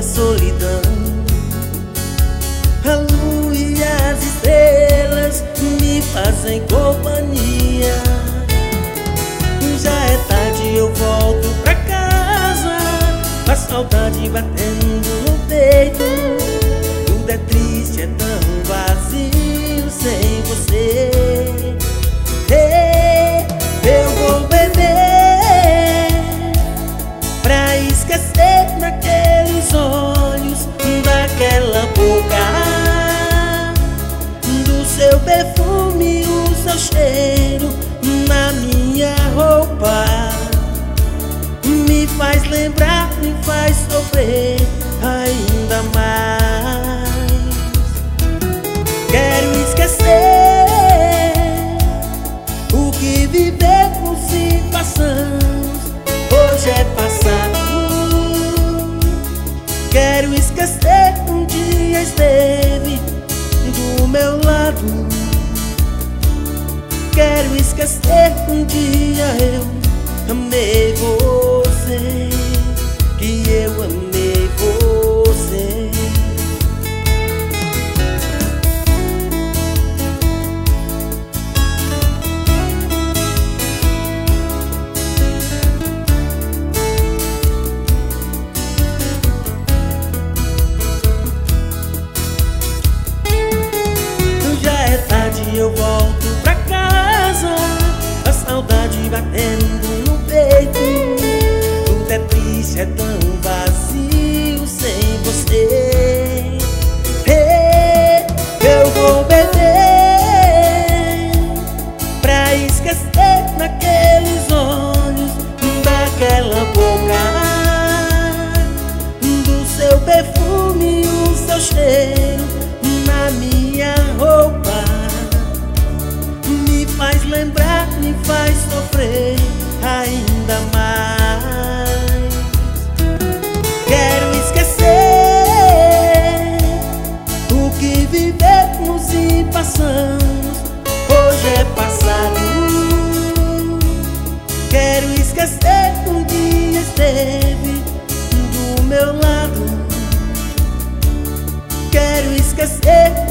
minha solidão. A lua e as estrelas me fazem companhia. Já é tarde, eu volto pra casa, a saudade batendo no peito. Tudo é triste, é tão vazio sem você. Eu vou beber pra esquecer naqueles olhos, daquela boca, do seu perfume, o seu cheiro na minha roupa. Me faz lembrar, me faz sofrer ainda mais. Quero esquecer o que vivemos e passamos, hoje é passado. Quero esquecer um dia esteve do meu lado. Quero esquecer um dia eu amei você, que eu amei você. Já é tarde, eu volto pra casa, a saudade batendo no peito. Tudo é triste, é tão vazio sem você. Eu vou beber pra esquecer naqueles olhos, daquela boca, do seu perfume, o seu cheiro na minha roupa. Me faz lembrar, me faz sofrer ainda mais. Quero esquecer o que vivemos e passamos, hoje é passado. Quero esquecer um dia esteve do meu lado. Quero esquecer